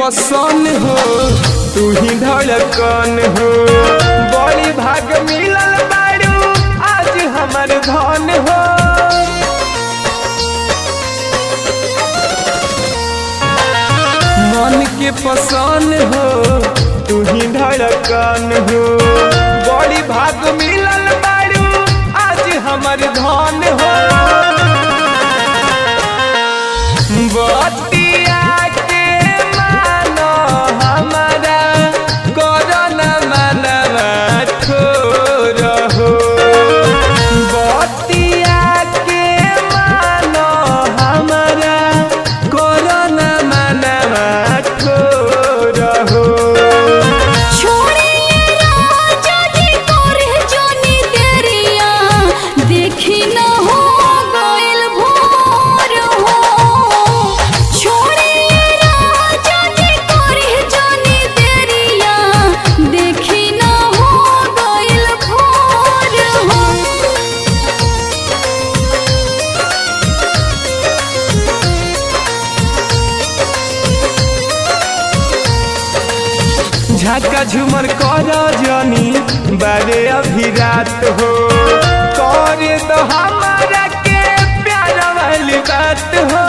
पसंद हो तू ही धड़कन हो। बड़ी भाग मिलल बारू आज हमार धन हो। मन के पसंद हो तू ही धड़कन हो। बड़ी भाग मिलल बारू आज हमार धन हो। बतिया के मानो हमारा कोरोना मनवा छोड़ हो। बतिया के मानो हमारा कोरोना मनवा छोड़ हो। देखी न हो गइल भोर हो। देखी न हो गइल भोर हो। झाका झूमर कर जनी बारे अभी रात हो। करे तो हमारा के प्यार वाली बात हो।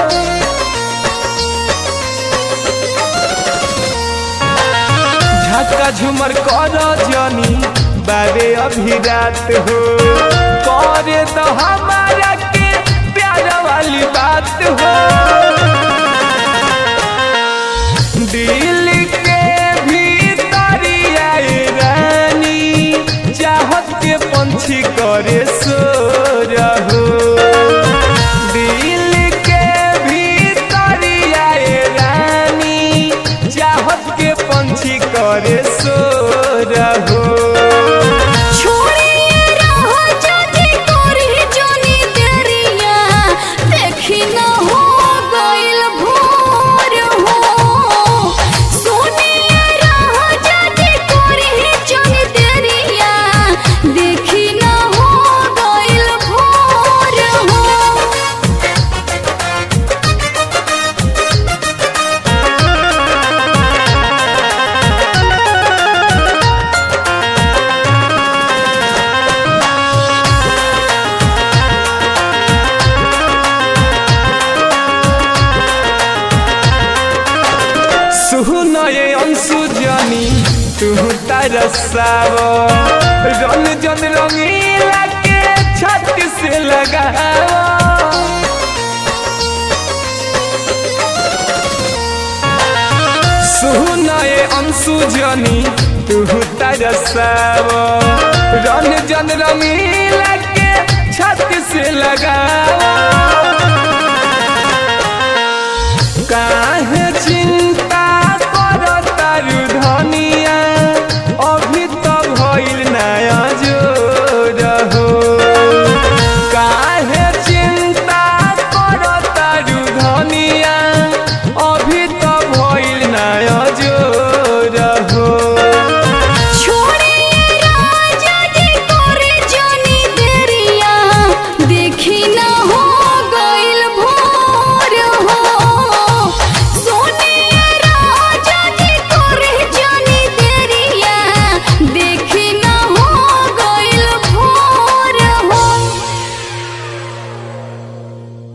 झाका झूमर कर जनी बारे अभी रात हो। करे तो हमारा के प्यार वाली बात हो। दिल के भीतरिया रानी चाहत के पंछी करे सो रहो। दिल के भीतरिया रानी चाहत के पंछी करे सो रहो। देखी न हो गइल भोर हो। देखी न हो गइल भोर हो। सुनये अंशु जानी तू तरसाव। रन जन रंगीला के छत से लगावा। सुनये अंशु जानी तू तरसाव। रन जन रंगीला के छत से लगावा।